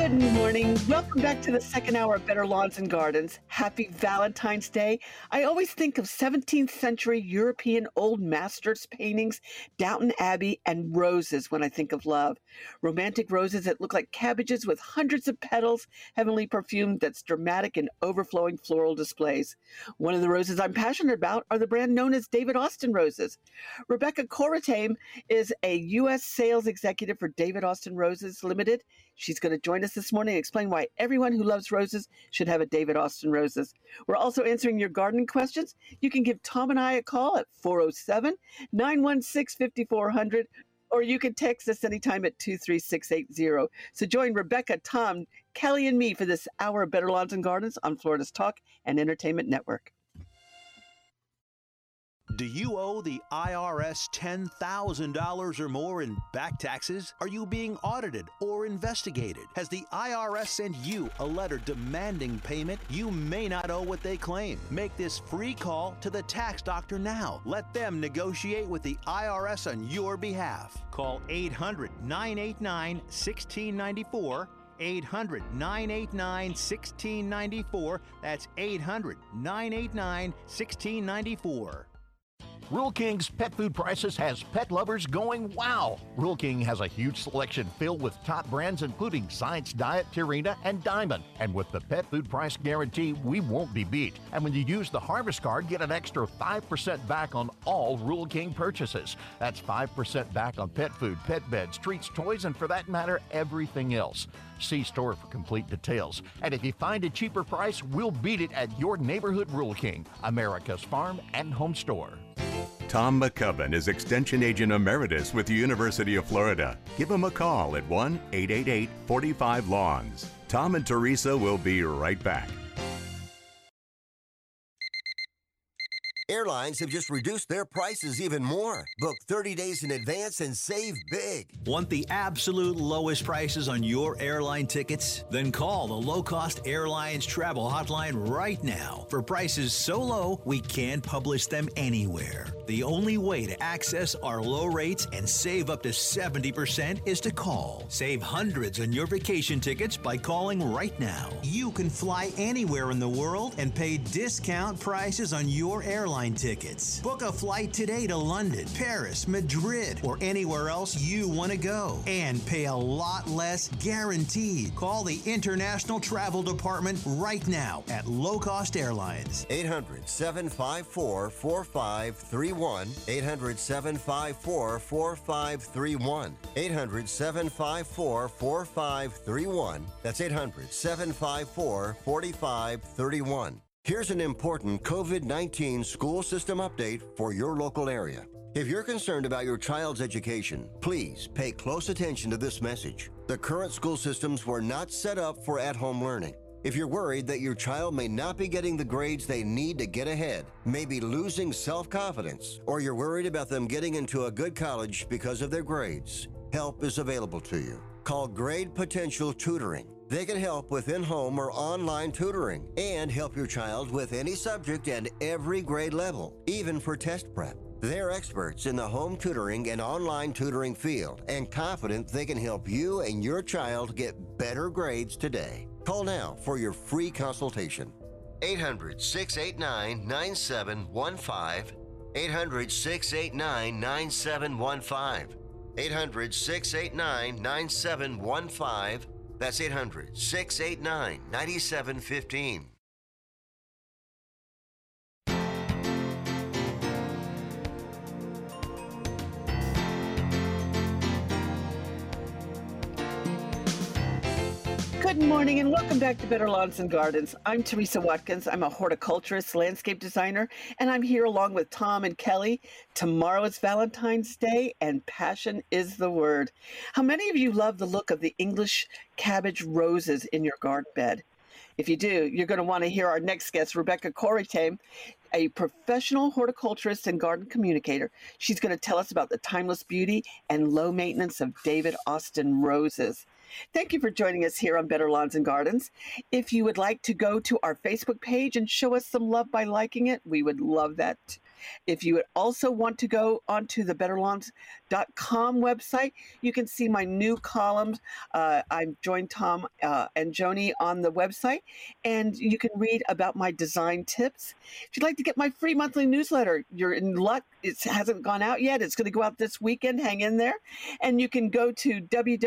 Good morning. Welcome back to the second hour of Better Lawns and Gardens. Happy Valentine's Day. I always think of 17th century European old masters paintings, Downton Abbey, and roses when I think of love. Romantic roses that look like cabbages with hundreds of petals, heavenly perfume that's dramatic and overflowing floral displays. One of the roses I'm passionate about are the brand known as David Austin roses. Rebecca Corritame is a U.S. sales executive for David Austin Roses Limited. She's going to join us this morning and explain why everyone who loves roses should have a David Austin Roses. We're also answering your gardening questions. You can give Tom and I a call at 407-916-5400, or you can text us anytime at 23680. So join Rebecca, Tom, Kelly, and me for this hour of Better Lawns and Gardens on Florida's Talk and Entertainment Network. Do you owe the IRS $10,000 or more in back taxes? Are you being audited or investigated? Has the IRS sent you a letter demanding payment? You may not owe what they claim. Make this free call to the tax doctor now. Let them negotiate with the IRS on your behalf. Call 800-989-1694. 800-989-1694. That's 800-989-1694. Rural King's Pet Food Prices has pet lovers going wow. Rural King has a huge selection filled with top brands including Science Diet, Purina, and Diamond. And with the Pet Food Price Guarantee, we won't be beat. And when you use the Harvest Card, get an extra 5% back on all Rural King purchases. That's 5% back on pet food, pet beds, treats, toys, and for that matter, everything else. See store for complete details. And if you find a cheaper price, we'll beat it at your neighborhood Rural King, America's farm and home store. Tom McCubbin is Extension Agent Emeritus with the University of Florida. Give him a call at 1-888-45-LAWNS. Tom and Teresa will be right back. Airlines have just reduced their prices even more. Book 30 days in advance and save big. Want the absolute lowest prices on your airline tickets? Then call the Low Cost Airlines Travel Hotline right now for prices so low we can't publish them anywhere. The only way to access our low rates and save up to 70% is to call. Save hundreds on your vacation tickets by calling right now. You can fly anywhere in the world and pay discount prices on your airline tickets. Book a flight today to London, Paris, Madrid, or anywhere else you want to go and pay a lot less guaranteed. Call the International Travel Department right now at Low Cost Airlines. 800-754-4531. 800-754-4531. 800-754-4531. That's 800-754-4531. Here's an important COVID-19 school system update for your local area. If you're concerned about your child's education, please pay close attention to this message. The current school systems were not set up for at-home learning. If you're worried that your child may not be getting the grades they need to get ahead, may be losing self-confidence, or you're worried about them getting into a good college because of their grades, help is available to you. Call Grade Potential Tutoring. They can help with in-home or online tutoring and help your child with any subject and every grade level, even for test prep. They're experts in the home tutoring and online tutoring field and confident they can help you and your child get better grades today. Call now for your free consultation. 800-689-9715. 800-689-9715. 800-689-9715. That's 800-689-9715. Good morning and welcome back to Better Lawns and Gardens. I'm Teresa Watkins. I'm a horticulturist, landscape designer, and I'm here along with Tom and Kelly. Tomorrow is Valentine's Day and passion is the word. How many of you love the look of the English cabbage roses in your garden bed? If you do, you're going to want to hear our next guest, Rebecca Corritame, a professional horticulturist and garden communicator. She's going to tell us about the timeless beauty and low maintenance of David Austin roses. Thank you for joining us here on Better Lawns and Gardens. If you would like to go to our Facebook page and show us some love by liking it, we would love that. If you would also want to go onto the betterlawns.com website, you can see my new columns. I've joined Tom and Joni on the website, and you can read about my design tips. If you'd like to get my free monthly newsletter, you're in luck. It hasn't gone out yet. It's going to go out this weekend. Hang in there. And you can go to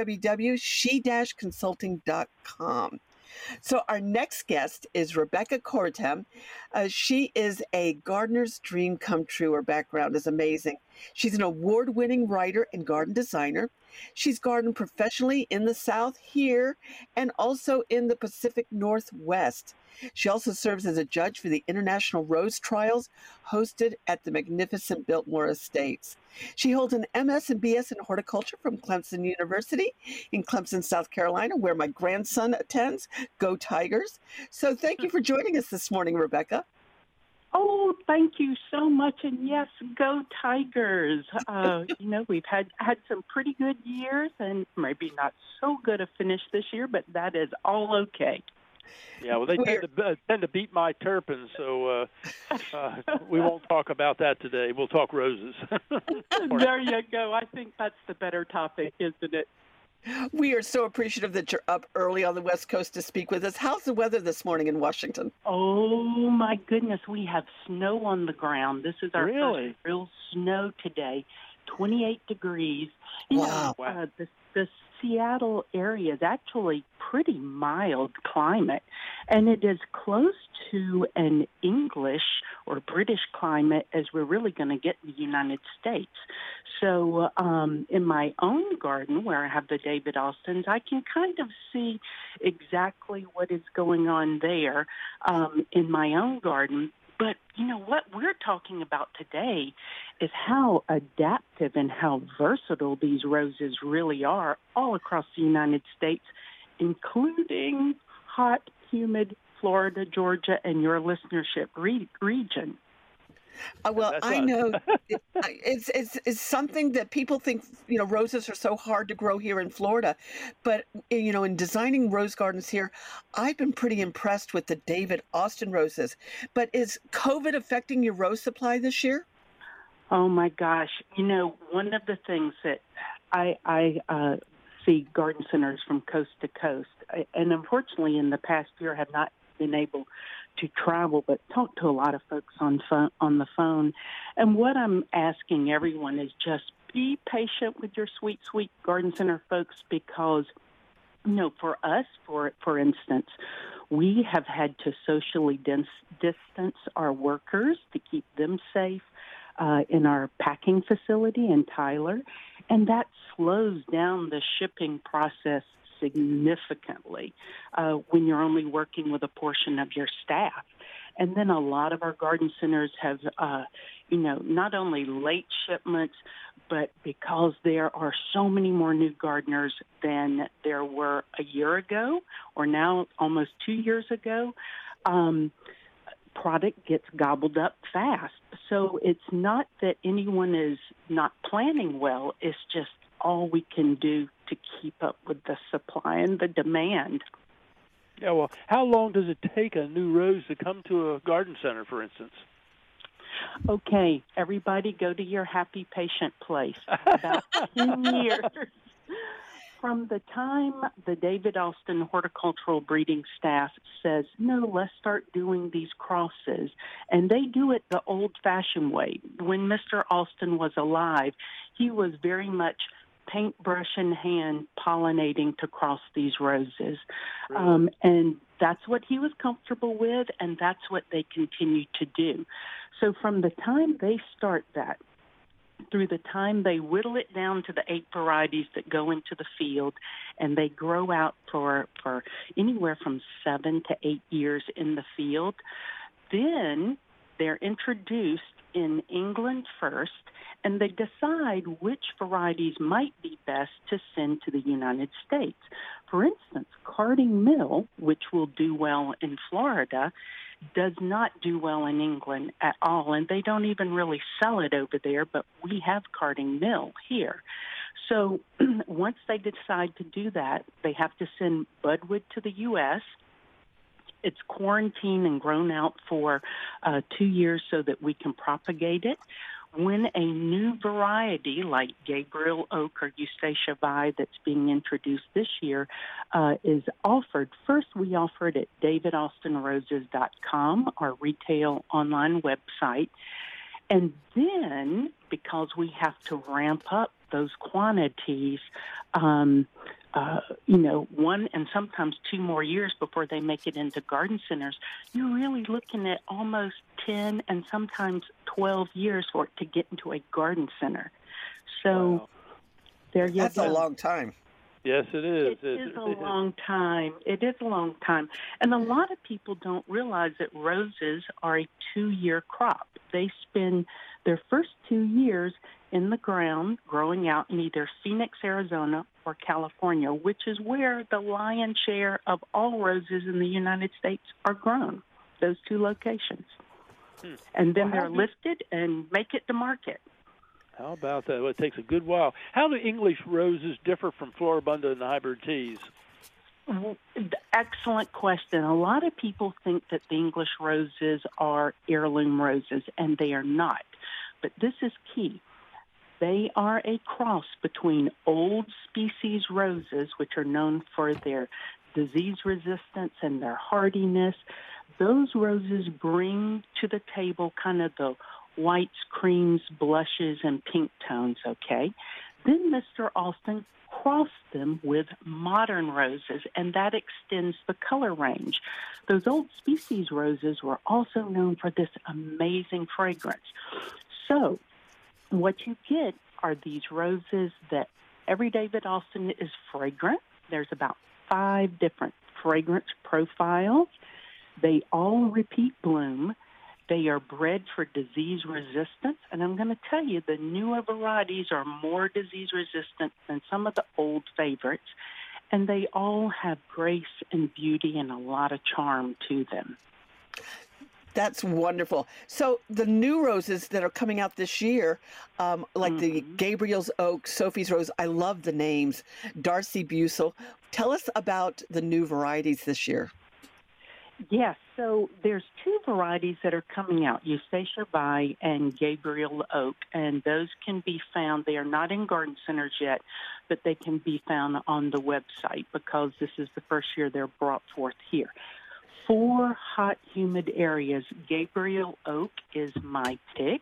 www.she-consulting.com. So our next guest is Rebecca Cortem. She is a gardener's dream come true. Her background is amazing. She's an award-winning writer and garden designer. She's gardened professionally in the South here and also in the Pacific Northwest. She also serves as a judge for the International Rose Trials hosted at the magnificent Biltmore Estates. She holds an MS and BS in horticulture from Clemson University in Clemson, South Carolina, where my grandson attends. Go Tigers. So thank you for joining us this morning, Rebecca. Oh, thank you so much. And yes, go Tigers. We've had some pretty good years and maybe not so good a finish this year, but that is all okay. Yeah, well, they tend to beat my Turpins, so we won't talk about that today. We'll talk roses. There you go. I think that's the better topic, isn't it? We are so appreciative that you're up early on the West Coast to speak with us. How's the weather this morning in Washington? Oh, my goodness. We have snow on the ground. This is our first real snow today, 28 degrees. Wow. The Seattle area is actually pretty mild climate, and it is close to an English or British climate as we're really going to get in the United States. So in my own garden, where I have the David Austins, I can kind of see exactly what is going on there in my own garden. But, what we're talking about today is how adaptive and how versatile these roses really are all across the United States, including hot, humid Florida, Georgia, and your listenership region. Well, I know it's something that people think, roses are so hard to grow here in Florida. But, in designing rose gardens here, I've been pretty impressed with the David Austin roses. But is COVID affecting your rose supply this year? Oh, my gosh. One of the things that I see garden centers from coast to coast, and unfortunately in the past year have not been able to travel, but talk to a lot of folks on the phone. And what I'm asking everyone is just be patient with your sweet, sweet garden center folks, because, for us, for instance, we have had to socially distance our workers to keep them safe in our packing facility in Tyler, and that slows down the shipping process significantly when you're only working with a portion of your staff. And then a lot of our garden centers have, not only late shipments, but because there are so many more new gardeners than there were a year ago, or now almost 2 years ago, product gets gobbled up fast. So it's not that anyone is not planning well, it's just all we can do to keep up with the supply and the demand. Yeah, well, how long does it take a new rose to come to a garden center, for instance? Okay, everybody go to your happy patient place. About 10 years. From the time the David Austin horticultural breeding staff says, no, let's start doing these crosses, and they do it the old-fashioned way. When Mr. Austin was alive, he was very much paintbrush in hand pollinating to cross these roses. Really? And that's what he was comfortable with, and that's what they continue to do. So from the time they start that, through the time they whittle it down to the 8 varieties that go into the field, and they grow out for anywhere from 7 to 8 years in the field, then they're introduced in England first, and they decide which varieties might be best to send to the United States. For instance, Carding Mill, which will do well in Florida, does not do well in England at all, and they don't even really sell it over there, but we have Carding Mill here. So once they decide to do that, they have to send budwood to the U.S. It's quarantined and grown out for 2 years so that we can propagate it. When a new variety like Gabriel Oak or Eustacia Vi that's being introduced this year is offered, first we offer it at davidaustinroses.com, our retail online website. And then, because we have to ramp up those quantities, 1 and sometimes 2 more years before they make it into garden centers, you're really looking at almost 10 and sometimes 12 years for it to get into a garden center. So there you go. That's a long time. Yes, it is. It is a long time. It is a long time. And a lot of people don't realize that roses are a 2-year crop. They spend their first 2 years in the ground growing out in either Phoenix, Arizona, or California, which is where the lion's share of all roses in the United States are grown, those 2 locations. And then they're lifted and make it to market. How about that? Well, it takes a good while. How do English roses differ from Floribunda and hybrid teas? Excellent question. A lot of people think that the English roses are heirloom roses, and they are not. But this is key. They are a cross between old species roses, which are known for their disease resistance and their hardiness. Those roses bring to the table kind of the whites, creams, blushes, and pink tones, okay? Then Mr. Austin crossed them with modern roses, and that extends the color range. Those old species roses were also known for this amazing fragrance. So what you get are these roses that every David Austin is fragrant. There's about 5 different fragrance profiles. They all repeat bloom. They are bred for disease resistance, and I'm going to tell you the newer varieties are more disease resistant than some of the old favorites, and they all have grace and beauty and a lot of charm to them. That's wonderful. So the new roses that are coming out this year, like the Gabriel's Oak, Sophie's Rose, I love the names, Darcy Bucel. Tell us about the new varieties this year. Yes, so there's 2 varieties that are coming out, Eustacia Vi and Gabriel Oak, and those can be found. They are not in garden centers yet, but they can be found on the website because this is the first year they're brought forth here. For hot, humid areas, Gabriel Oak is my pick.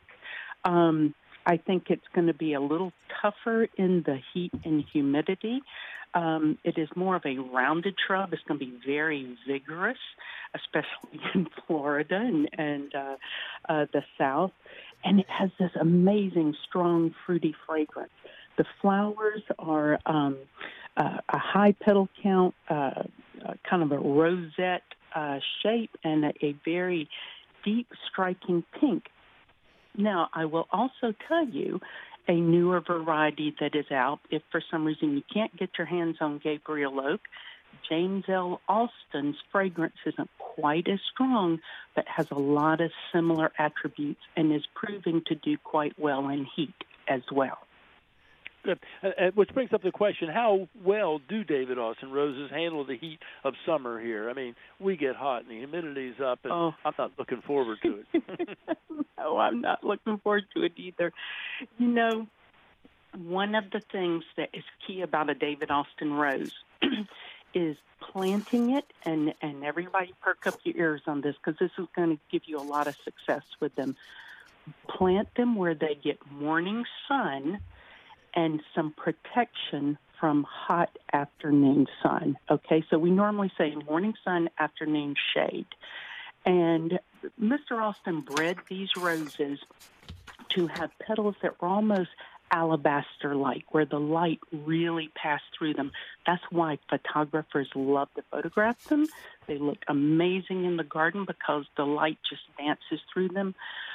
I think it's going to be a little tougher in the heat and humidity. It is more of a rounded shrub. It's going to be very vigorous, especially in Florida and the South. And it has this amazing, strong, fruity fragrance. The flowers are a high petal count, kind of a rosette shape, and a very deep, striking pink. Now, I will also tell you a newer variety that is out. If for some reason you can't get your hands on Gabriel Oak, James L. Austin's fragrance isn't quite as strong, but has a lot of similar attributes and is proving to do quite well in heat as well. Good. Which brings up the question, how well do David Austin roses handle the heat of summer here? I mean, we get hot and the humidity's up, and I'm not looking forward to it. No, I'm not looking forward to it either. You know, one of the things that is key about a David Austin rose is planting it, and everybody perk up your ears on this because this is going to give you a lot of success with them. Plant them where they get morning sun and some protection from hot afternoon sun. Okay, so we normally say morning sun, afternoon shade. And Mr. Austin bred these roses to have petals that were almost alabaster-like, where the light really passed through them. That's why photographers love to photograph them. They look amazing in the garden because the light just dances through them.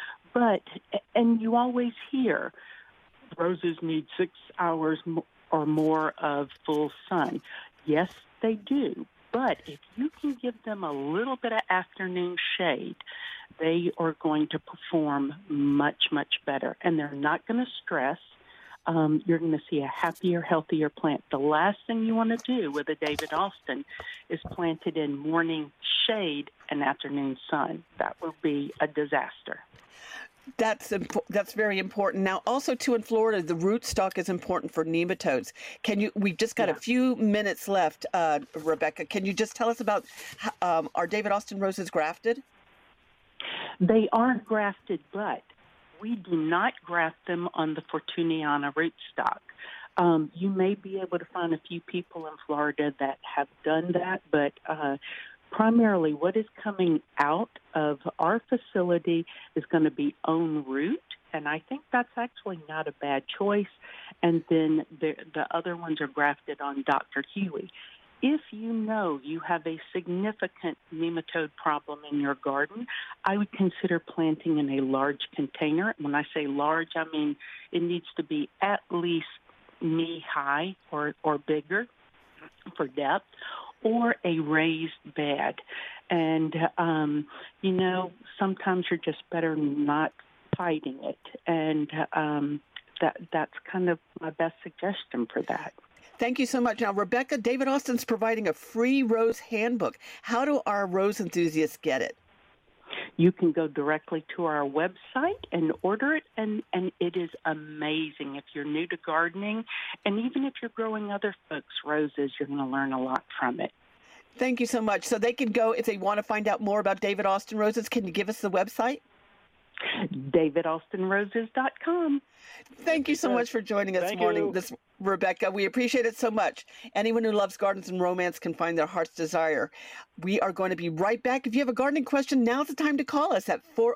And you always hear, roses need 6 hours or more of full sun. Yes, they do. But if you can give them a little bit of afternoon shade, they are going to perform much, much better. And they're not going to stress. you're going to see a happier, healthier plant. The last thing you want to do with a David Austin is plant it in morning shade and afternoon sun. That will be a disaster. That's very important. Now, also too in Florida, the rootstock is important for nematodes. We've just got a few minutes left, Rebecca. Can you just tell us about are David Austin roses grafted? They aren't grafted, but we do not graft them on the Fortuniana rootstock. You may be able to find a few people in Florida that have done that, but primarily what is coming out of our facility is going to be own root, and I think that's actually not a bad choice. And then the other ones are grafted on Dr. Huey. If you know you have a significant nematode problem in your garden, I would consider planting in a large container. When I say large, I mean it needs to be at least knee-high or bigger for depth, or a raised bed. And, sometimes you're just better not fighting it. And that's kind of my best suggestion for that. Thank you so much. Now, Rebecca, David Austin's providing a free rose handbook. How do our rose enthusiasts get it? You can go directly to our website and order it, and it is amazing. If you're new to gardening, and even if you're growing other folks' roses, you're going to learn a lot from it. Thank you so much. So they can go, if they want to find out more about David Austin roses, can you give us the website? DavidAustinRoses.com. Thank you so much for joining us this morning, Rebecca. We appreciate it so much. Anyone who loves gardens and romance can find their heart's desire. We are going to be right back. If you have a gardening question, now's the time to call us at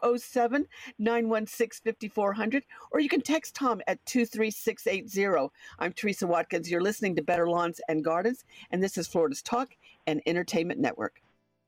407-916-5400, or you can text Tom at 23680. I'm Teresa Watkins. You're listening to Better Lawns and Gardens, and this is Florida's Talk and Entertainment Network.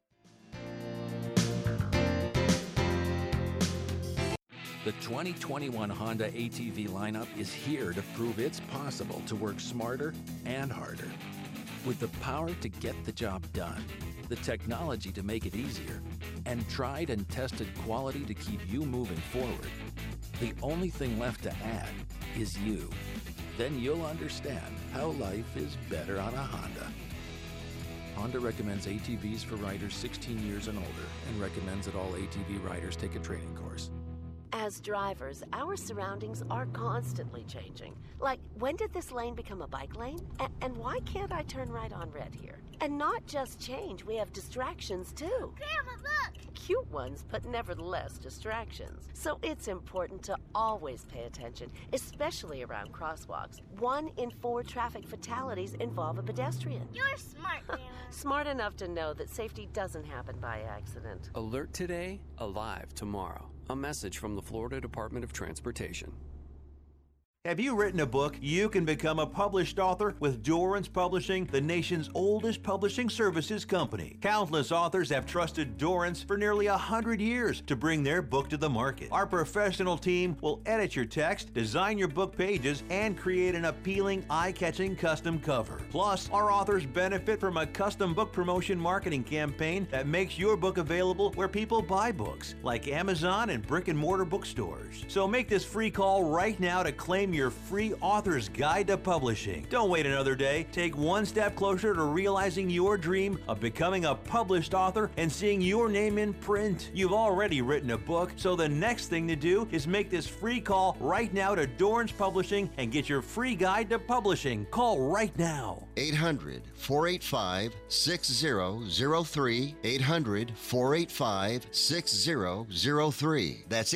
The 2021 Honda ATV lineup is here to prove it's possible to work smarter and harder. With the power to get the job done, the technology to make it easier, and tried and tested quality to keep you moving forward, the only thing left to add is you. Then you'll understand how life is better on a Honda. Honda recommends ATVs for riders 16 years and older and recommends that all ATV riders take a training course. As drivers, our surroundings are constantly changing. Like, when did this lane become a bike lane? And why can't I turn right on red here? And not just change, we have distractions too. Grandma, look! Cute ones, but nevertheless distractions. So it's important to always pay attention, especially around crosswalks. 1 in 4 traffic fatalities involve a pedestrian. You're smart, Grandma. Smart enough to know that safety doesn't happen by accident. Alert today, alive tomorrow. A message from the Florida Department of Transportation. Have you written a book? You can become a published author with Dorrance Publishing, the nation's oldest publishing services company. Countless authors have trusted Dorrance for nearly 100 years to bring their book to the market. Our professional team will edit your text, design your book pages, and create an appealing, eye-catching custom cover. Plus, our authors benefit from a custom book promotion marketing campaign that makes your book available where people buy books, like Amazon and brick-and-mortar bookstores. So make this free call right now to claim your free author's guide to publishing. Don't wait another day. Take one step closer to realizing your dream of becoming a published author and seeing your name in print. You've already written a book, so the next thing to do is make this free call right now to Dorrance Publishing and get your free guide to publishing. Call right now. 800-485-6003. 800-485-6003. That's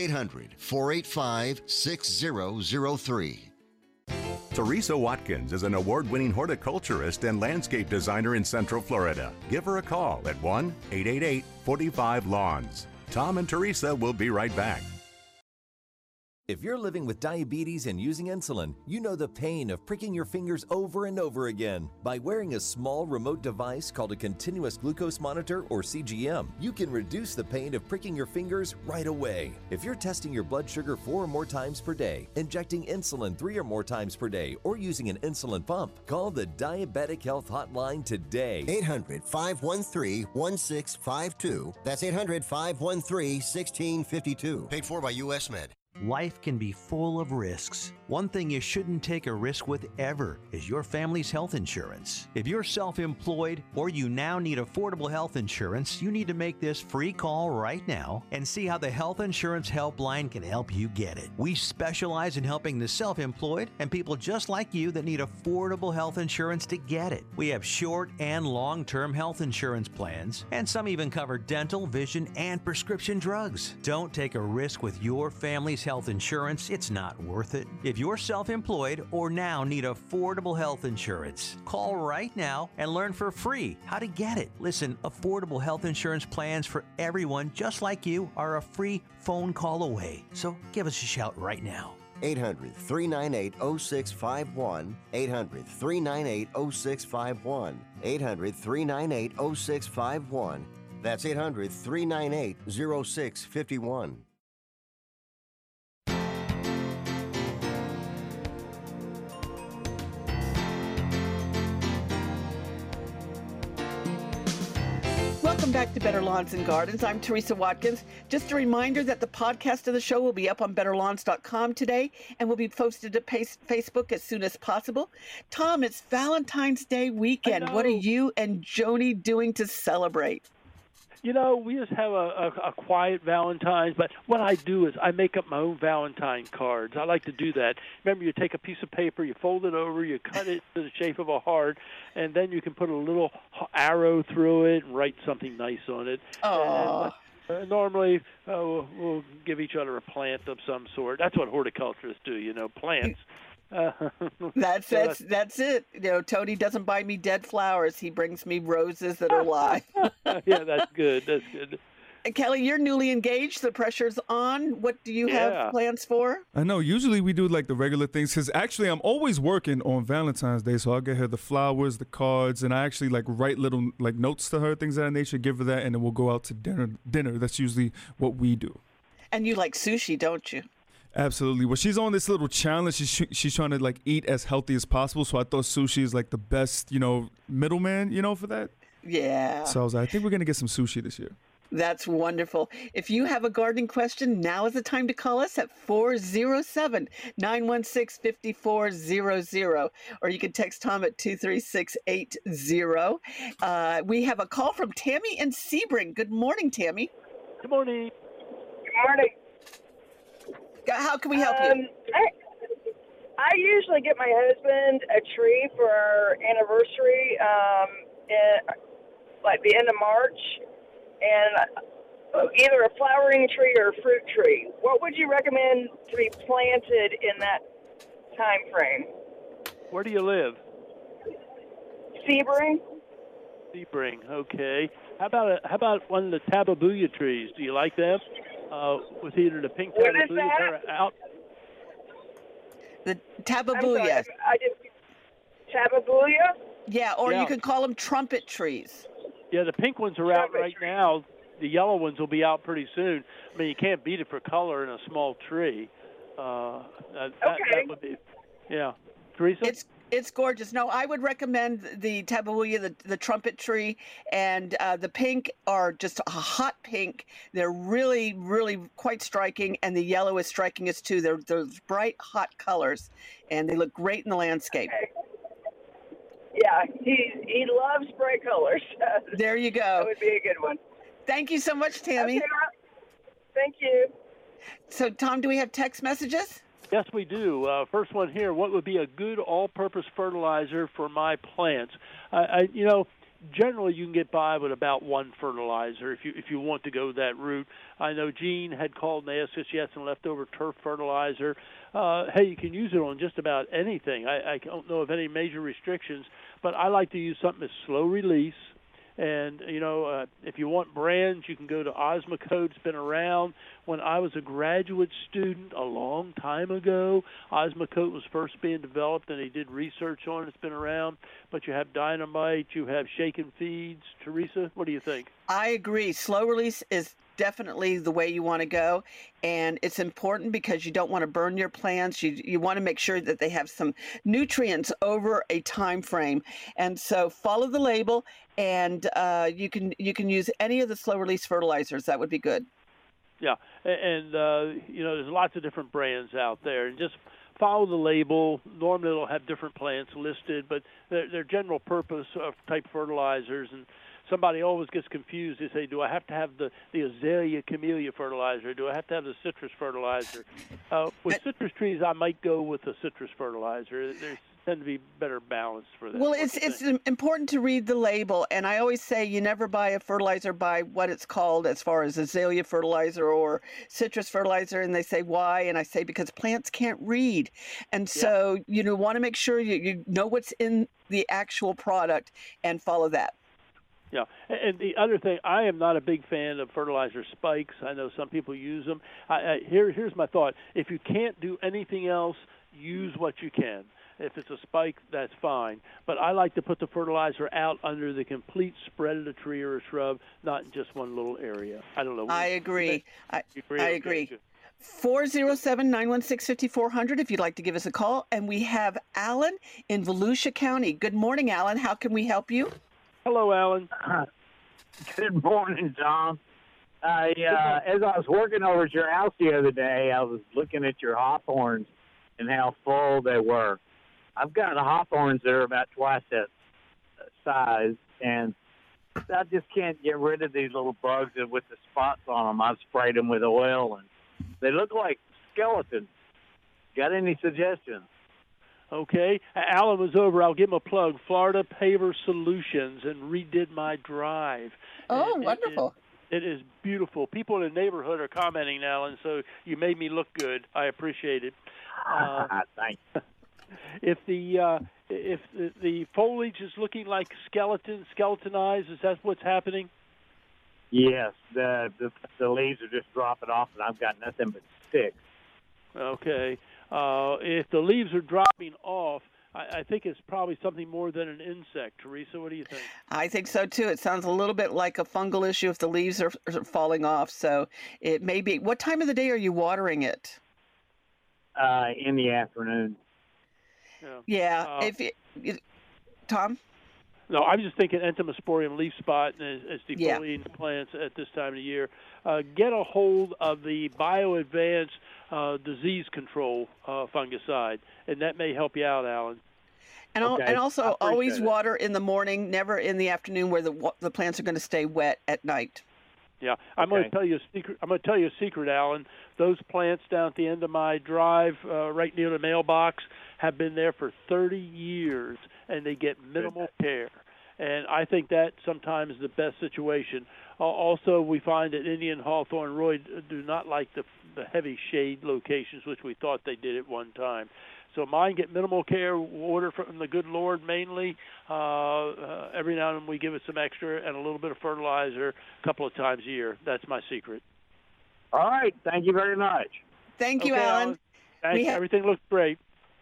800-485-6003. Teresa Watkins is an award-winning horticulturist and landscape designer in Central Florida. Give her a call at 1-888-45-LAWNS. Tom and Teresa will be right back. If you're living with diabetes and using insulin, you know the pain of pricking your fingers over and over again. By wearing a small remote device called a continuous glucose monitor, or CGM, you can reduce the pain of pricking your fingers right away. If you're testing your blood sugar 4 or more times per day, injecting insulin 3 or more times per day, or using an insulin pump, call the Diabetic Health Hotline today. 800-513-1652. That's 800-513-1652. Paid for by US Med. Life can be full of risks. One thing you shouldn't take a risk with ever is your family's health insurance. If you're self-employed or you now need affordable health insurance, you need to make this free call right now and see how the Health Insurance Helpline can help you get it. We specialize in helping the self-employed and people just like you that need affordable health insurance to get it. We have short and long-term health insurance plans, and some even cover dental, vision, and prescription drugs. Don't take a risk with your family's health insurance. It's not worth it. If you're self-employed or now need affordable health insurance, call right now and learn for free how to get it. Listen, affordable health insurance plans for everyone just like you are a free phone call away. So give us a shout right now. 800-398-0651. 800-398-0651. 800-398-0651. That's 800-398-0651. Welcome back to Better Lawns and Gardens. I'm Teresa Watkins. Just a reminder that the podcast of the show will be up on betterlawns.com today and will be posted to Facebook as soon as possible. Tom, it's Valentine's Day weekend. What are you and Joni doing to celebrate? You know, we just have a quiet Valentine's, but what I do is I make up my own Valentine cards. I like to do that. Remember, you take a piece of paper, you fold it over, you cut it to the shape of a heart, and then you can put a little arrow through it and write something nice on it. Oh. Normally, we'll give each other a plant of some sort. That's what horticulturists do, you know, plants. That's it. You know, Tony doesn't buy me dead flowers. He brings me roses that are alive. Yeah, that's good. That's good. Kelly, you're newly engaged. The pressure's on. What do you have plans for? I know. Usually we do like the regular things because actually I'm always working on Valentine's Day. So I'll get her the flowers, the cards, and I actually like write little like notes to her, things of that nature, give her that, and then we'll go out to dinner. That's usually what we do. And you like sushi, don't you? Absolutely. Well, she's on this little challenge. She's trying to like eat as healthy as possible. So I thought sushi is like the best, middleman, for that. Yeah. So I was like, I think we're going to get some sushi this year. That's wonderful. If you have a gardening question, now is the time to call us at 407-916-5400, or you can text Tom at 23680. We have a call from Tammy in Sebring. Good morning, Tammy. Good morning. Good morning. How can we help you? I usually get my husband a tree for our anniversary in like the end of March, and either a flowering tree or a fruit tree. What would you recommend to be planted in that time frame? Where do you live? Sebring. Sebring, okay. How about one of the tababuya trees? Do you like them? With either the pink tababuya or out. The tababuya. I did tababuya. Yeah, or you could call them trumpet trees. Yeah, the pink ones are out right now. The yellow ones will be out pretty soon. I mean, you can't beat it for color in a small tree. That would be, yeah. Teresa? It's gorgeous. No, I would recommend the tababuya, the trumpet tree, and the pink are just a hot pink. They're really, really quite striking, and the yellow is striking us too. They're those bright, hot colors, and they look great in the landscape. Okay. Yeah, he loves bright colors. There you go. That would be a good one. Thank you so much, Tammy. Okay, thank you. So, Tom, do we have text messages? Yes, we do. First one here, what would be a good all-purpose fertilizer for my plants? Generally you can get by with about one fertilizer if you want to go that route. I know Jean had called and asked if she had some leftover turf fertilizer. Hey, you can use it on just about anything. I don't know of any major restrictions, but I like to use something that's slow release. And, if you want brands, you can go to Osmocote. It's been around. When I was a graduate student a long time ago, Osmocote was first being developed, and they did research on it. It's been around. But you have Dynamite, you have Shaken Feeds. Teresa, what do you think? I agree. Slow release is definitely the way you want to go, and it's important because you don't want to burn your plants. You want to make sure that they have some nutrients over a time frame, and so follow the label, and you can use any of the slow release fertilizers. That would be good. Yeah, and there's lots of different brands out there, and just follow the label. Normally, it'll have different plants listed, but they're general purpose of type fertilizers. And somebody always gets confused. They say, "Do I have to have the azalea camellia fertilizer? Do I have to have the citrus fertilizer?" With citrus trees, I might go with the citrus fertilizer. There's tend to be better balanced for that. Well, it's important to read the label, and I always say you never buy a fertilizer by what it's called as far as azalea fertilizer or citrus fertilizer, and they say why, and I say because plants can't read, and so you want to make sure you know what's in the actual product and follow that. Yeah, and the other thing, I am not a big fan of fertilizer spikes. I know some people use them. Here's my thought. If you can't do anything else, use what you can. If it's a spike, that's fine. But I like to put the fertilizer out under the complete spread of the tree or a shrub, not in just one little area. I don't know. I agree. I agree. Okay. 407-916-5400 if you'd like to give us a call. And we have Alan in Volusia County. Good morning, Alan. How can we help you? Hello, Alan. Good morning, Tom. As I was working over at your house the other day, I was looking at your hawthorns and how full they were. I've got hawthorns that are about twice that size, and I just can't get rid of these little bugs with the spots on them. I've sprayed them with oil, and they look like skeletons. Got any suggestions? Okay. Alan was over, I'll give him a plug, Florida Paver Solutions, and redid my drive. Oh, wonderful. It is beautiful. People in the neighborhood are commenting, Alan, so you made me look good. I appreciate it. Thanks. If the foliage is looking like skeletonized, is that what's happening? Yes, the leaves are just dropping off, and I've got nothing but sticks. Okay. If the leaves are dropping off, I think it's probably something more than an insect. Teresa, what do you think? I think so, too. It sounds a little bit like a fungal issue if the leaves are falling off. So it may be. What time of the day are you watering it? In the afternoon. Yeah. Tom? No, I'm just thinking Entomosporium leaf spot as defoliating the plants at this time of the year. Get a hold of the BioAdvance disease control fungicide, and that may help you out, Alan. And also always water in the morning, never in the afternoon where the plants are going to stay wet at night. Yeah, I'm going to tell you a secret. I'm going to tell you a secret, Alan. Those plants down at the end of my drive, right near the mailbox, have been there for 30 years, and they get minimal care. And I think that sometimes is the best situation. Also, we find that Indian hawthorn roy do not like the heavy shade locations, which we thought they did at one time. So mine get minimal care, water from the good Lord mainly. Every now and then we give it some extra and a little bit of fertilizer a couple of times a year. That's my secret. All right. Thank you very much. Thank you, Alan. Thanks. Everything looks great.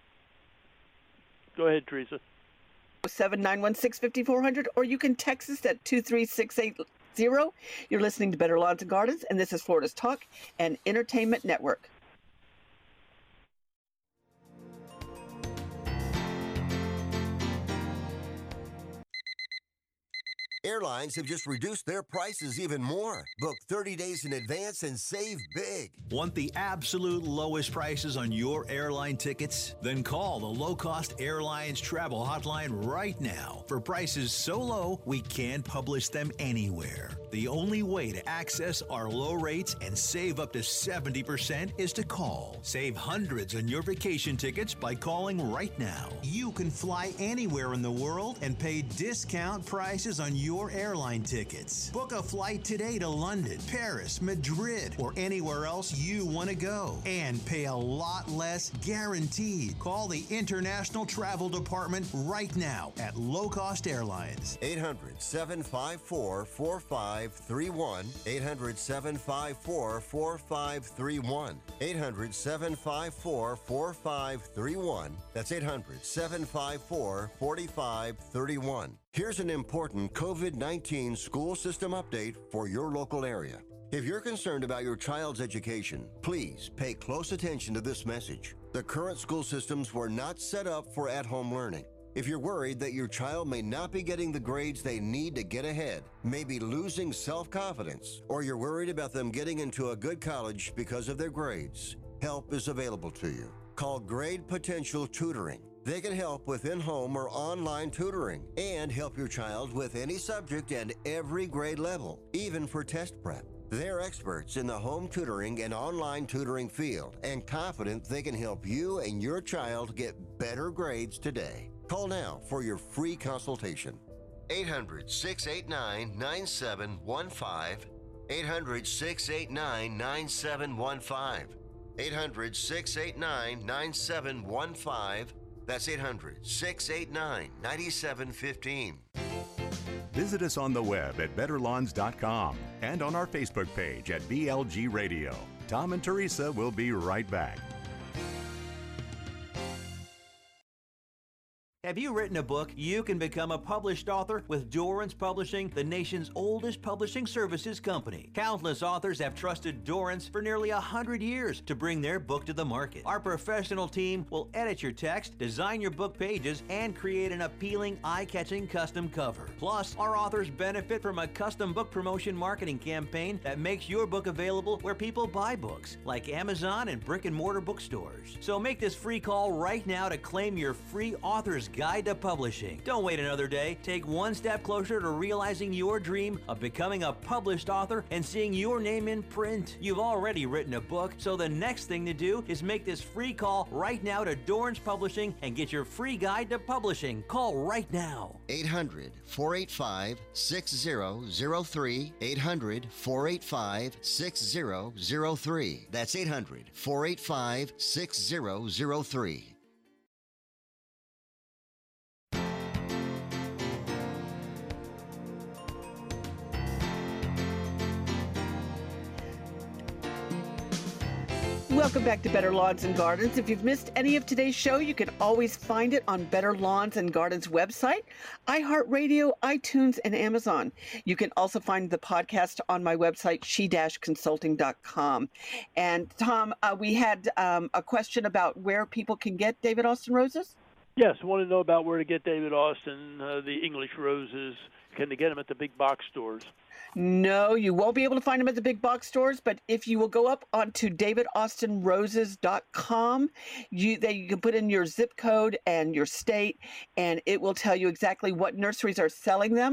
Go ahead, Teresa. 7-916-5400, or you can text us at 23680. You're listening to Better Lawns and Gardens, and this is Florida's Talk and Entertainment Network. Airlines have just reduced their prices even more. Book 30 days in advance and save big. Want the absolute lowest prices on your airline tickets? Then call the Low Cost Airlines Travel Hotline right now for prices so low we can't publish them anywhere. The only way to access our low rates and save up to 70% is to call. Save hundreds on your vacation tickets by calling right now. You can fly anywhere in the world and pay discount prices on your airline tickets. Book a flight today to London, Paris, Madrid, or anywhere else you want to go and pay a lot less guaranteed. Call the International Travel Department right now at Low Cost Airlines. 800-754-4531. 800-754-4531. 800-754-4531. That's 800-754-4531. Here's an important COVID-19 school system update for your local area. If you're concerned about your child's education, please pay close attention to this message. The current school systems were not set up for at-home learning. If you're worried that your child may not be getting the grades they need to get ahead, maybe losing self-confidence, or you're worried about them getting into a good college because of their grades, help is available to you. Call Grade Potential Tutoring. They can help with in-home or online tutoring and help your child with any subject and every grade level, even for test prep. They're experts in the home tutoring and online tutoring field and confident they can help you and your child get better grades today. Call now for your free consultation. 800-689-9715. 800-689-9715. 800-689-9715. That's 800-689-9715. Visit us on the web at betterlawns.com and on our Facebook page at BLG Radio. Tom and Teresa will be right back. Have you written a book? You can become a published author with Dorrance Publishing, the nation's oldest publishing services company. Countless authors have trusted Dorrance for nearly 100 years to bring their book to the market. Our professional team will edit your text, design your book pages, and create an appealing, eye-catching custom cover. Plus, our authors benefit from a custom book promotion marketing campaign that makes your book available where people buy books, like Amazon and brick-and-mortar bookstores. So make this free call right now to claim your free author's guide to publishing. Don't wait another day. Take one step closer to realizing your dream of becoming a published author and seeing your name in print. You've already written a book, so the next thing to do is make this free call right now to Dorrance Publishing and get your free guide to publishing. Call right now. 800-485-6003. 800-485-6003. That's 800-485-6003. Welcome back to Better Lawns and Gardens. If you've missed any of today's show, you can always find it on Better Lawns and Gardens website, iHeartRadio, iTunes, and Amazon. You can also find the podcast on my website, she-consulting.com. And Tom, we had a question about where people can get David Austin roses. Yes, I want to know about where to get David Austin, the English roses. Can they get them at the big box stores? No, you won't be able to find them at the big box stores, but if you will go up onto davidaustinroses.com, you can put in your zip code and your state, and it will tell you exactly what nurseries are selling them.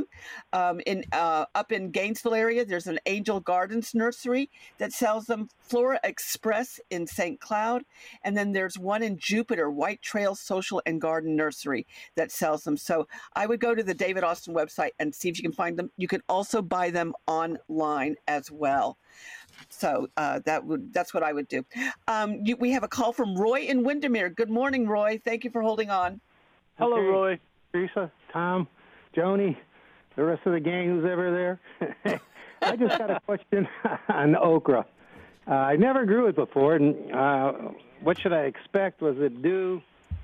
Up in Gainesville area, there's an Angel Gardens nursery that sells them, Flora Express in St. Cloud, and then there's one in Jupiter, White Trail Social and Garden Nursery, that sells them. So I would go to the David Austin website and see if you can find them. You can also buy them online as well. So that's what I would do. We have a call from Roy in Windermere. Good morning, Roy. Thank you for holding on. Hello, okay. Roy. Teresa, Tom, Joni, the rest of the gang who's ever there. I just got a question on okra. I never grew it before, and what should I expect? Was it due?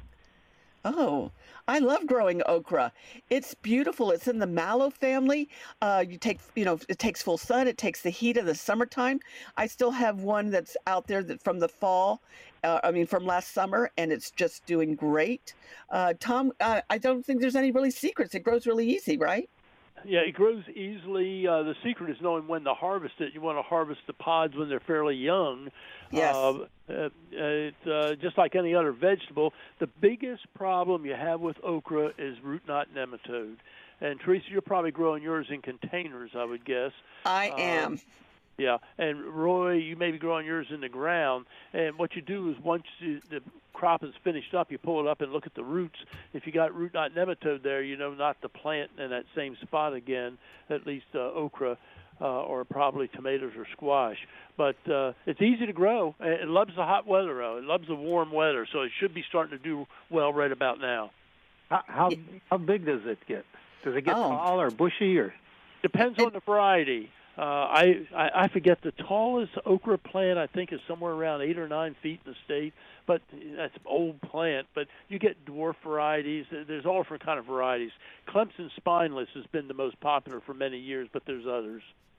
Oh, I love growing okra. It's beautiful. It's in the mallow family. It takes full sun. It takes the heat of the summertime. I still have one that's out there from the fall, from last summer, and it's just doing great. Tom, I don't think there's any really secrets. It grows really easy, right? Yeah, it grows easily. The secret is knowing when to harvest it. You want to harvest the pods when they're fairly young. Yes. It's just like any other vegetable. The biggest problem you have with okra is root knot nematode. And Teresa, you're probably growing yours in containers, I would guess. I am. Yeah, and Roy, you may be growing yours in the ground. And what you do is once the crop is finished up, you pull it up and look at the roots. If you got root knot nematode there, you know not to plant in that same spot again, at least okra or probably tomatoes or squash. But it's easy to grow. It loves the hot weather, though. It loves the warm weather, so it should be starting to do well right about now. How big does it get? Does it get tall or bushy? Or depends on the variety. I forget the tallest okra plant, I think, is somewhere around 8 or 9 feet in the state, but that's an old plant. But you get dwarf varieties. There's all different kind of varieties. Clemson Spineless has been the most popular for many years, but there's others.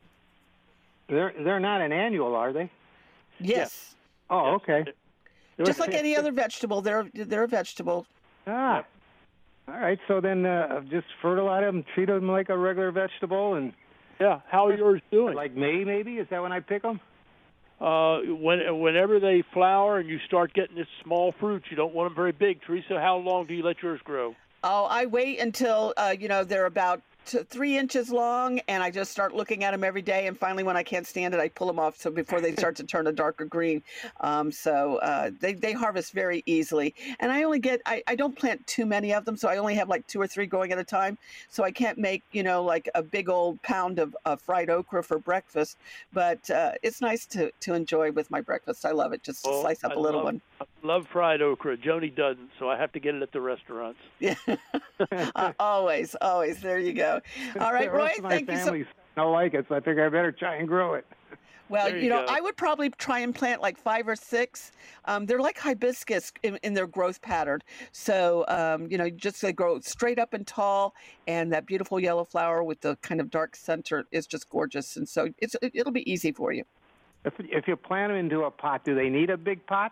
They're not an annual, are they? Yes. Oh, okay. Just like any other vegetable, they're a vegetable. Ah. All right, so then just fertilize them, treat them like a regular vegetable, and yeah. How are yours doing? Like May, maybe? Is that when I pick them? Whenever they flower and you start getting this small fruit, you don't want them very big. Teresa, how long do you let yours grow? Oh, I wait until they're about 3 inches long, and I just start looking at them every day. And finally, when I can't stand it, I pull them off. So before they start to turn a darker green, they harvest very easily. And I only I don't plant too many of them, so I only have like 2 or 3 going at a time. So I can't make like a big old pound of fried okra for breakfast. But it's nice to enjoy with my breakfast. I love it. Just to slice up a little one. I love fried okra. Joni doesn't, so I have to get it at the restaurants. Yeah, always. There you go. All right, Roy, thank you so much. I don't like it, so I figure I better try and grow it. Well, I would probably try and plant like 5 or 6. They're like hibiscus in their growth pattern. So, just they grow straight up and tall, and that beautiful yellow flower with the kind of dark center is just gorgeous. And so it'll be easy for you. If you plant them into a pot, do they need a big pot?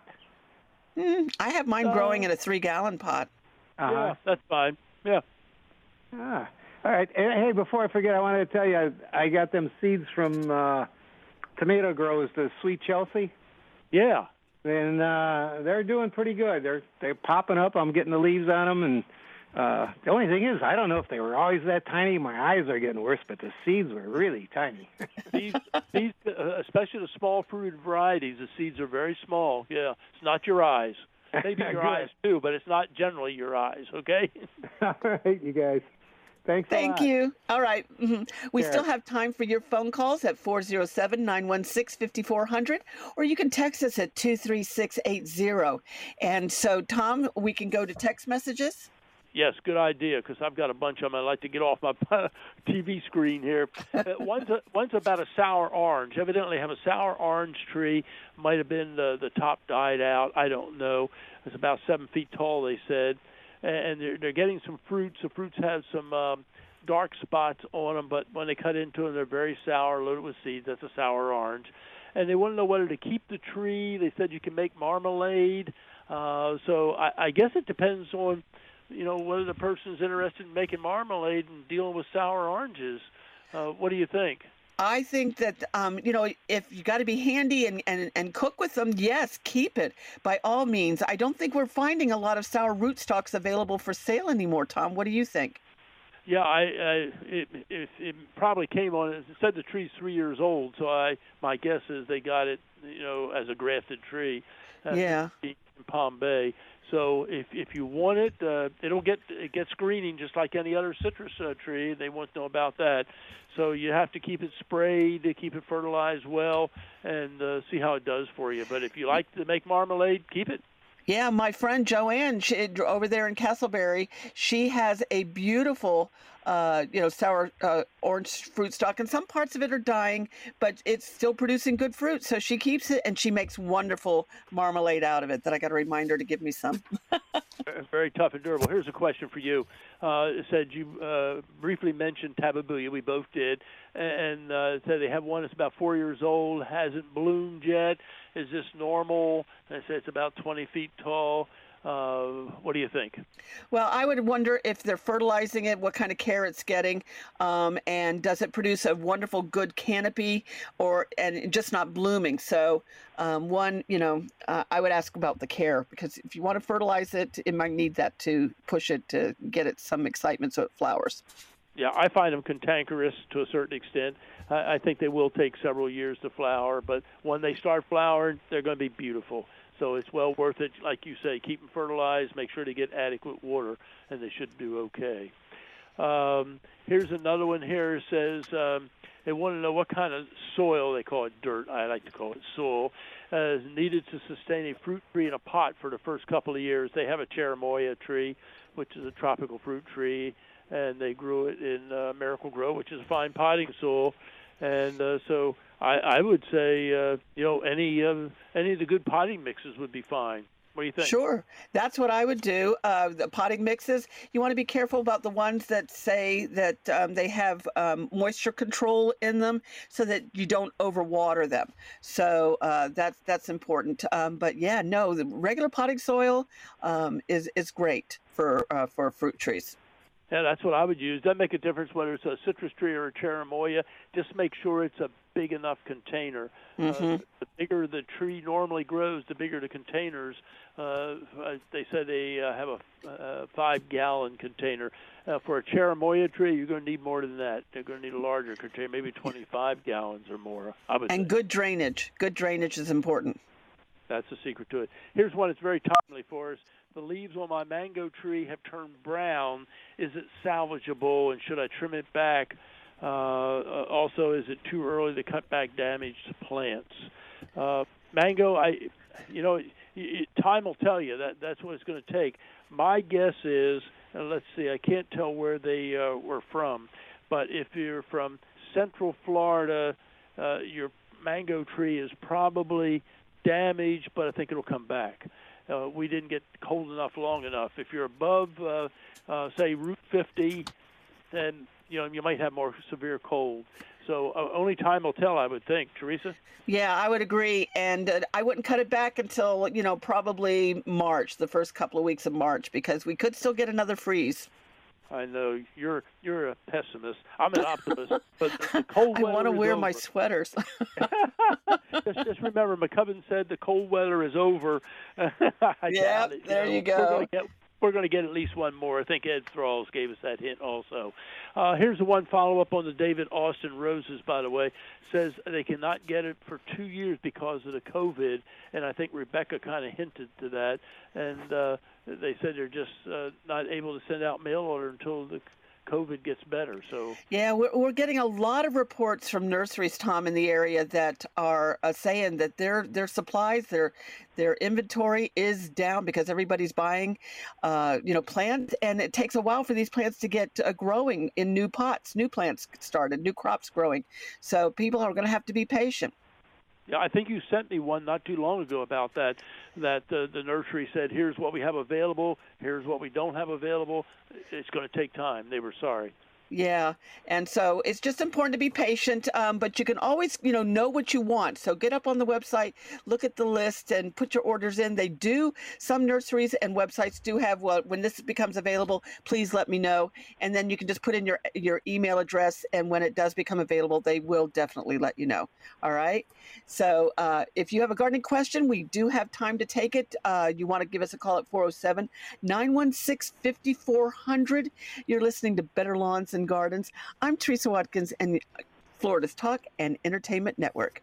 I have mine growing in a 3-gallon pot. Yeah, that's fine. Yeah. All right. Hey, before I forget, I wanted to tell you I got them seeds from Tomato Grows, the Sweet Chelsea. Yeah. And they're doing pretty good. They're popping up. I'm getting the leaves on them, and the only thing is, I don't know if they were always that tiny. My eyes are getting worse, but the seeds were really tiny. These, especially the small fruited varieties, the seeds are very small. Yeah, it's not your eyes. Maybe your eyes too, but it's not generally your eyes. Okay. All right, you guys. Thanks a lot. Thank you. All right. We still have time for your phone calls at 407-916-5400, or you can text us at 23680. And so, Tom, we can go to text messages. Yes, good idea, because I've got a bunch of them. I'd like to get off my TV screen here. One's about a sour orange. Evidently have a sour orange tree. Might have been the top died out. I don't know. It's about 7 feet tall, they said. And they're getting some fruits. The fruits have some dark spots on them, but when they cut into them, they're very sour, loaded with seeds. That's a sour orange. And they want to know whether to keep the tree. They said you can make marmalade. So I guess it depends on, whether the person's interested in making marmalade and dealing with sour oranges. What do you think? I think that, if you got to be handy and cook with them, yes, keep it by all means. I don't think we're finding a lot of sour rootstocks available for sale anymore, Tom. What do you think? Yeah, it probably came on. It said the tree's 3 years old, so my guess is they got it, as a grafted tree. Yeah. In Palm Bay. So if you want it, it gets greening just like any other citrus tree. They want to know about that. So you have to keep it sprayed, to keep it fertilized well, and see how it does for you. But if you like to make marmalade, keep it. Yeah, my friend Joanne, over there in Castleberry, she has a beautiful, sour orange fruit stock, and some parts of it are dying, but it's still producing good fruit. So she keeps it, and she makes wonderful marmalade out of it. That I got to remind her to give me some. Very tough and durable. Here's a question for you. It said you briefly mentioned tababuya. We both did, and said they have one that's about 4 years old, hasn't bloomed yet. Is this normal? And I said it's about 20 feet tall. What do you think? Well, I would wonder if they're fertilizing it, what kind of care it's getting, and does it produce a wonderful, good canopy, and just not blooming. So, I would ask about the care, because if you want to fertilize it, it might need that to push it to get it some excitement so it flowers. Yeah, I find them cantankerous to a certain extent. I think they will take several years to flower, but when they start flowering, they're going to be beautiful. So it's well worth it. Like you say, keep them fertilized, make sure to get adequate water, and they should do okay. Here's another one here. It says they want to know what kind of soil, they call it dirt, I like to call it soil, is needed to sustain a fruit tree in a pot for the first couple of years. They have a cherimoya tree, which is a tropical fruit tree, and they grew it in Miracle Grow, which is a fine potting soil. And so I would say, any of the good potting mixes would be fine. What do you think? Sure. That's what I would do. The potting mixes, you want to be careful about the ones that say that they have moisture control in them so that you don't overwater them. So that's important. But yeah, no, the regular potting soil is great. for fruit trees. Yeah, that's what I would use. Doesn't make a difference whether it's a citrus tree or a cherimoya. Just make sure it's a big enough container. The bigger the tree normally grows, the bigger the containers. They said they have a 5-gallon container. For a cherimoya tree, you're going to need more than that. They're going to need a larger container, maybe 25 gallons or more, I would say. Good drainage. Good drainage is important. That's the secret to it. Here's one that's very timely for us. The leaves on my mango tree have turned brown. Is it salvageable, and should I trim it back? Also, is it too early to cut back damaged plants? Mango, time will tell you. That's what it's going to take. My guess is, let's see, I can't tell where they were from, but if you're from Central Florida, your mango tree is probably damaged, but I think it'll come back. We didn't get cold enough long enough. If you're above, say, Route 50, then you might have more severe cold. So only time will tell, I would think. Teresa? Yeah, I would agree, and I wouldn't cut it back until probably March, the first couple of weeks of March, because we could still get another freeze. I know you're a pessimist. I'm an optimist, but the cold weather. I want to is wear over. my sweaters. just remember, McCubbin said the cold weather is over. Yeah, there you go. We're going to get at least one more. I think Ed Thralls gave us that hint also. Here's the one follow-up on the David Austin roses, by the way. Says they cannot get it for 2 years because of the COVID, and I think Rebecca kind of hinted to that. And they said they're just not able to send out mail order until the COVID gets better. So yeah, we're getting a lot of reports from nurseries, Tom, in the area that are saying that their supplies, their inventory is down because everybody's buying, plants, and it takes a while for these plants to get growing in new pots, new plants started, new crops growing. So people are going to have to be patient. Yeah, I think you sent me one not too long ago about that the nursery said, here's what we have available, here's what we don't have available. It's going to take time. They were sorry. Yeah, and so it's just important to be patient, but you can always, know what you want. So get up on the website, look at the list, and put your orders in. They do, some nurseries and websites do have, when this becomes available, please let me know. And then you can just put in your email address, and when it does become available, they will definitely let you know. All right? So if you have a gardening question, we do have time to take it. You want to give us a call at 407-916-5400. You're listening to Better Lawns and Gardens. I'm Teresa Watkins, and Florida's Talk and Entertainment Network.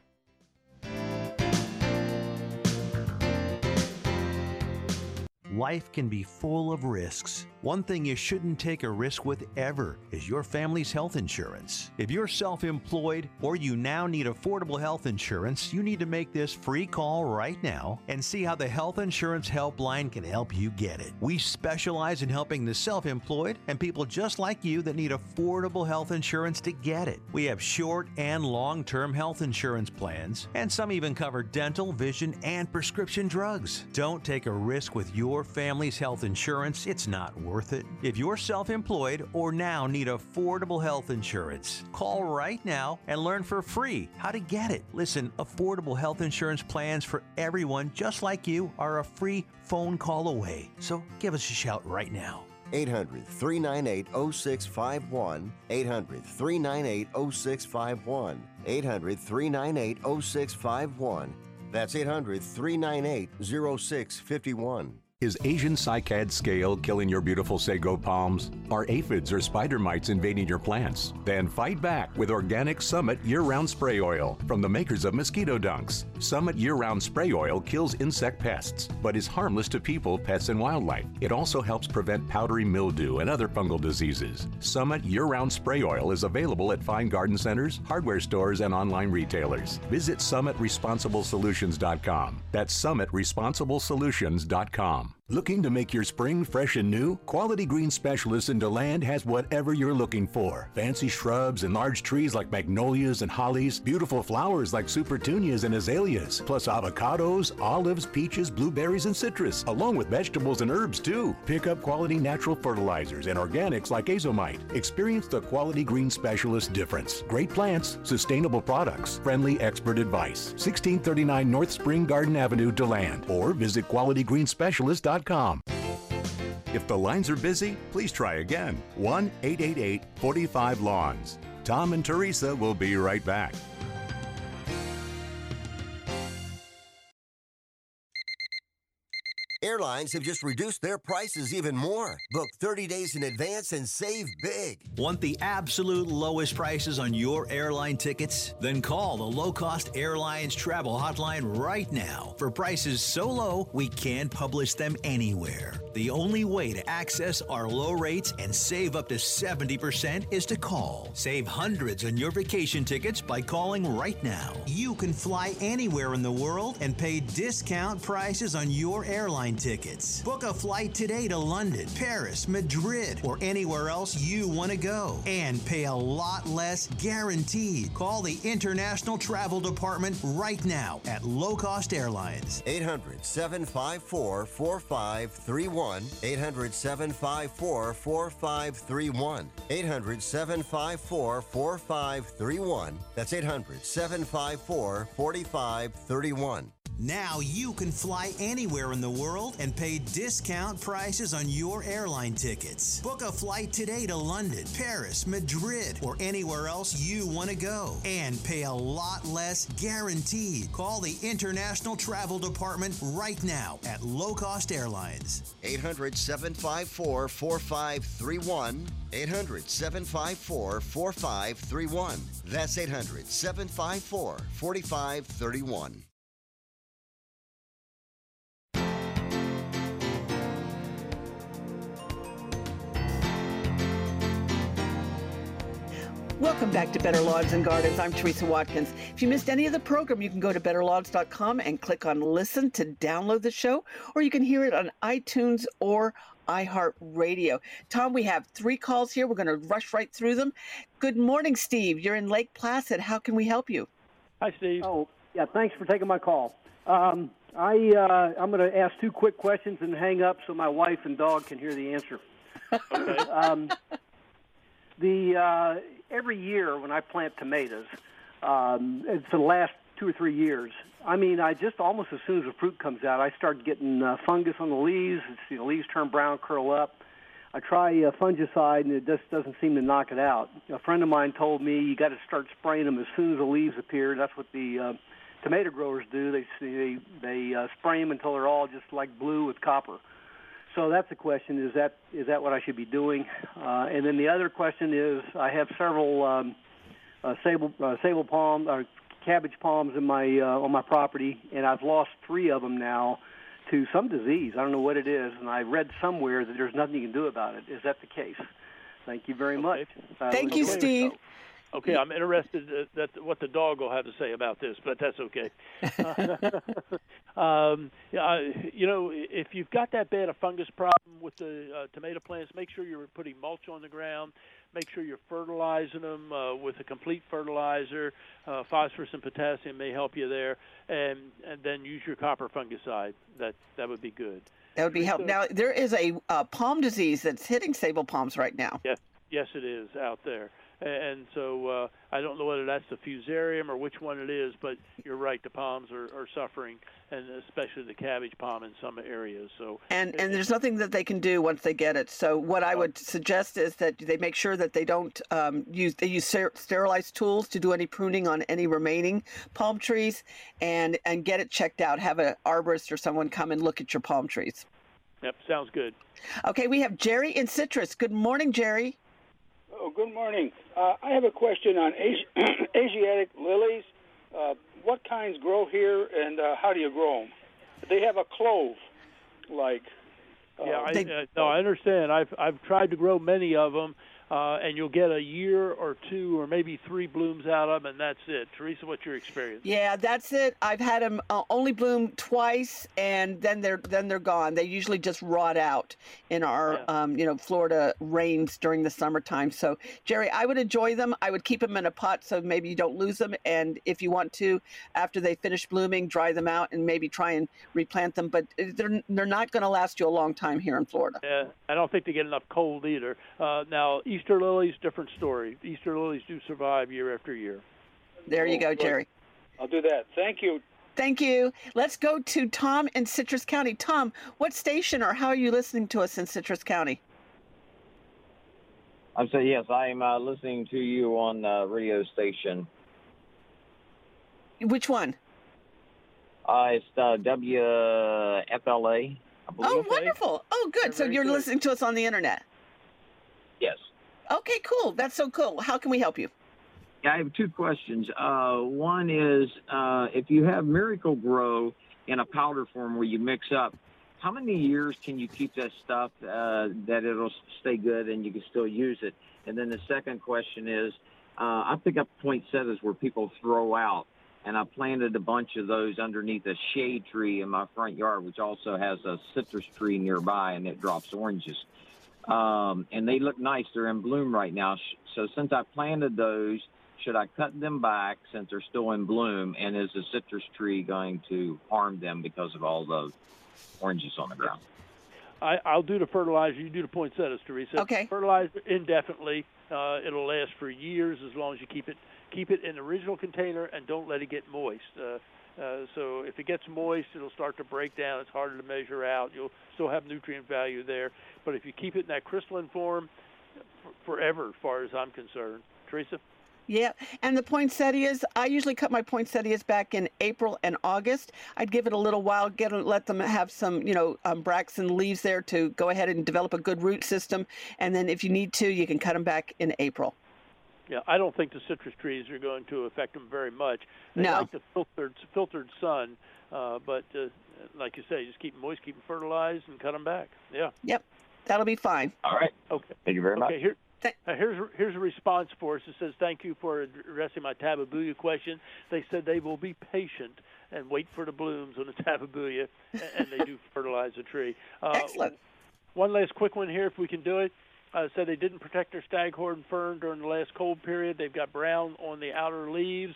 Life can be full of risks. One thing you shouldn't take a risk with ever is your family's health insurance. If you're self-employed or you now need affordable health insurance, you need to make this free call right now and see how the Health Insurance Helpline can help you get it. We specialize in helping the self-employed and people just like you that need affordable health insurance to get it. We have short and long-term health insurance plans, and some even cover dental, vision, and prescription drugs. Don't take a risk with your family's health insurance. It's not worth it. If you're self-employed or now need affordable health insurance, call right now and learn for free how to get it. Listen, affordable health insurance plans for everyone just like you are a free phone call away. So give us a shout right now. 800-398-0651. 800-398-0651. 800-398-0651. That's 800-398-0651. Is Asian cycad scale killing your beautiful sago palms? Are aphids or spider mites invading your plants? Then fight back with Organic Summit Year-Round Spray Oil from the makers of Mosquito Dunks. Summit Year-Round Spray Oil kills insect pests, but is harmless to people, pets, and wildlife. It also helps prevent powdery mildew and other fungal diseases. Summit Year-Round Spray Oil is available at fine garden centers, hardware stores, and online retailers. Visit SummitResponsibleSolutions.com. That's SummitResponsibleSolutions.com. Looking to make your spring fresh and new? Quality Green Specialist in DeLand has whatever you're looking for. Fancy shrubs and large trees like magnolias and hollies, beautiful flowers like supertunias and azaleas, plus avocados, olives, peaches, blueberries, and citrus, along with vegetables and herbs too. Pick up quality natural fertilizers and organics like Azomite. Experience the Quality Green Specialist difference. Great plants, sustainable products, friendly expert advice. 1639 North Spring Garden Avenue, DeLand, or visit QualityGreenSpecialist.com. If the lines are busy, please try again. 1-888-45-LAWNS. Tom and Teresa will be right back. Airlines have just reduced their prices even more. Book 30 days in advance and save big. Want the absolute lowest prices on your airline tickets? Then call the Low Cost Airlines Travel Hotline right now for prices so low we can't publish them anywhere. The only way to access our low rates and save up to 70% is to call. Save hundreds on your vacation tickets by calling right now. You can fly anywhere in the world and pay discount prices on your airline tickets. Book a flight today to London, Paris, Madrid, or anywhere else you want to go and pay a lot less guaranteed. Call the International Travel Department right now at Low Cost Airlines. 800-754-4531. 800-754-4531. 800-754-4531. That's 800-754-4531. Now you can fly anywhere in the world and pay discount prices on your airline tickets. Book a flight today to London, Paris, Madrid, or anywhere else you want to go and pay a lot less guaranteed. Call the International Travel Department right now at Low Cost Airlines. 800-754-4531. 800-754-4531. That's 800-754-4531. Welcome back to Better Lawns and Gardens. I'm Teresa Watkins. If you missed any of the program, you can go to betterlawns.com and click on Listen to download the show, or you can hear it on iTunes or iHeartRadio. Tom, we have 3 calls here. We're going to rush right through them. Good morning, Steve. You're in Lake Placid. How can we help you? Hi, Steve. Oh, yeah, thanks for taking my call. I'm going to ask 2 quick questions and hang up so my wife and dog can hear the answer. Okay. Every year when I plant tomatoes, it's the last 2 or 3 years, I just almost as soon as the fruit comes out, I start getting fungus on the leaves. The leaves turn brown, curl up. I try fungicide, and it just doesn't seem to knock it out. A friend of mine told me you got to start spraying them as soon as the leaves appear. That's what the tomato growers do. They spray them until they're all just like blue with copper. So that's the question, is that what I should be doing? And then the other question is, I have several sable palm or cabbage palms in my on my property, and I've lost 3 of them now to some disease. I don't know what it is, and I read somewhere that there's nothing you can do about it. Is that the case? Thank you very much. Thank you, Steve. Okay, I'm interested that what the dog will have to say about this, but that's okay. If you've got that bad a fungus problem with the tomato plants, make sure you're putting mulch on the ground. Make sure you're fertilizing them with a complete fertilizer. Phosphorus and potassium may help you there, and then use your copper fungicide. That would be good. That would be helpful. Now, there is a palm disease that's hitting sable palms right now. Yes, it is out there. And so I don't know whether that's the fusarium or which one it is, but you're right, the palms are suffering, and especially the cabbage palm in some areas. So and there's nothing that they can do once they get it. So what I would suggest is that they make sure that they don't use sterilized tools to do any pruning on any remaining palm trees, and get it checked out. Have an arborist or someone come and look at your palm trees. Yep, sounds good. Okay, we have Jerry in Citrus. Good morning, Jerry. Oh, good morning. I have a question on Asiatic lilies. What kinds grow here, and how do you grow them? They have a clove, like. I understand. I've tried to grow many of them, and you'll get a year or 2 or maybe 3 blooms out of them, and that's it. Teresa, what's your experience? Yeah, that's it. I've had them only bloom twice, and then they're gone. They usually just rot out in our Florida rains during the summertime. So, Jerry, I would enjoy them. I would keep them in a pot so maybe you don't lose them. And if you want to, after they finish blooming, dry them out and maybe try and replant them. But they're not going to last you a long time here in Florida. Yeah, I don't think they get enough cold either. Now, Easter lilies, different story. Easter lilies do survive year after year. There you go, Jerry. I'll do that. Thank you. Thank you. Let's go to Tom in Citrus County. Tom, what station or how are you listening to us in Citrus County? I'm saying yes. I'm listening to you on radio station. Which one? It's WFLA, I believe. Oh, wonderful. Oh, good. So you're listening to us on the internet. Yes. Okay, cool. That's so cool. How can we help you? Yeah, I have two questions. One is if you have Miracle Grow in a powder form where you mix up, how many years can you keep that stuff that it'll stay good and you can still use it? And then the second question is, I pick up poinsettias where people throw out, and I planted a bunch of those underneath a shade tree in my front yard, which also has a citrus tree nearby, and it drops oranges. And they look nice. They're in bloom right now. So since I planted those, should I cut them back since they're still in bloom? And is the citrus tree going to harm them because of all the oranges on the ground? I'll do the fertilizer. You do the poinsettias, Teresa. Okay. Fertilize indefinitely. It'll last for years as long as you keep it in the original container and don't let it get moist. So if it gets moist, it'll start to break down. It's harder to measure out. You'll still have nutrient value there. But if you keep it in that crystalline form, forever, as far as I'm concerned. Teresa? Yeah, and the poinsettias, I usually cut my poinsettias back in April and August. I'd give it a little while, let them have some, bracts and leaves there to go ahead and develop a good root system. And then if you need to, you can cut them back in April. Yeah, I don't think the citrus trees are going to affect them very much. They No. like the filtered sun, but like you say, just keep them moist, keep them fertilized, and cut them back. Yeah. Yep, that'll be fine. All right. Okay. Thank you very much. Okay, here's a response for us. It says, thank you for addressing my tabebuia question. They said they will be patient and wait for the blooms on the tabebuia, and they do fertilize the tree. Excellent. One last quick one here, if we can do it. Said they didn't protect their staghorn fern during the last cold period. They've got brown on the outer leaves.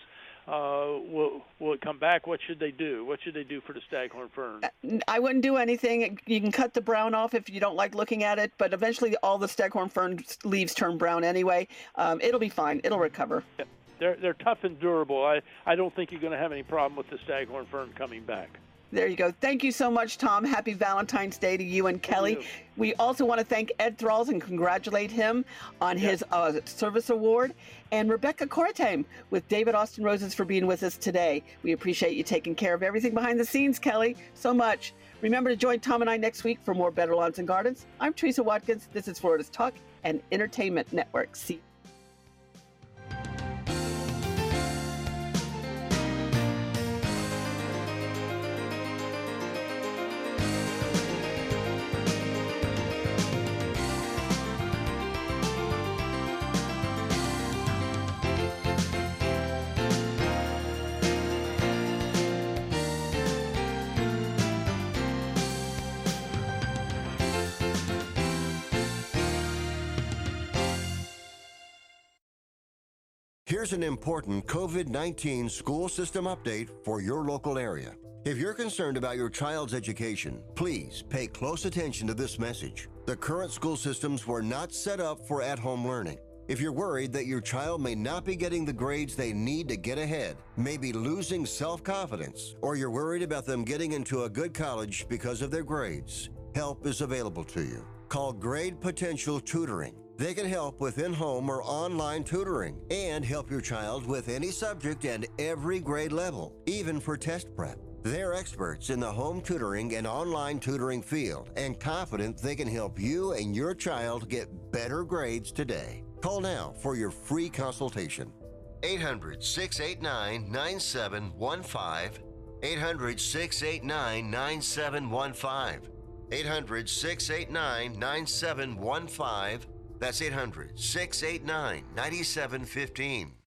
Will it come back? What should they do? What should they do for the staghorn fern? I wouldn't do anything. You can cut the brown off if you don't like looking at it, but eventually all the staghorn fern leaves turn brown anyway. It'll be fine. It'll recover. Yeah. They're tough and durable. I don't think you're going to have any problem with the staghorn fern coming back. There you go. Thank you so much, Tom. Happy Valentine's Day to you and Kelly. We also want to thank Ed Thralls and congratulate him on his service award. And Rebecca Cortame with David Austin Roses for being with us today. We appreciate you taking care of everything behind the scenes, Kelly, so much. Remember to join Tom and I next week for more Better Lawns and Gardens. I'm Teresa Watkins. This is Florida's Talk and Entertainment Network. See. Here's an important COVID-19 school system update for your local area. If you're concerned about your child's education, please pay close attention to this message. The current school systems were not set up for at-home learning. If you're worried that your child may not be getting the grades they need to get ahead, may be losing self-confidence, or you're worried about them getting into a good college because of their grades, help is available to you. Call Grade Potential Tutoring. They can help with in-home or online tutoring and help your child with any subject and every grade level, even for test prep. They're experts in the home tutoring and online tutoring field and confident they can help you and your child get better grades today. Call now for your free consultation. 800-689-9715. 800-689-9715. 800-689-9715. That's 800-689-9715.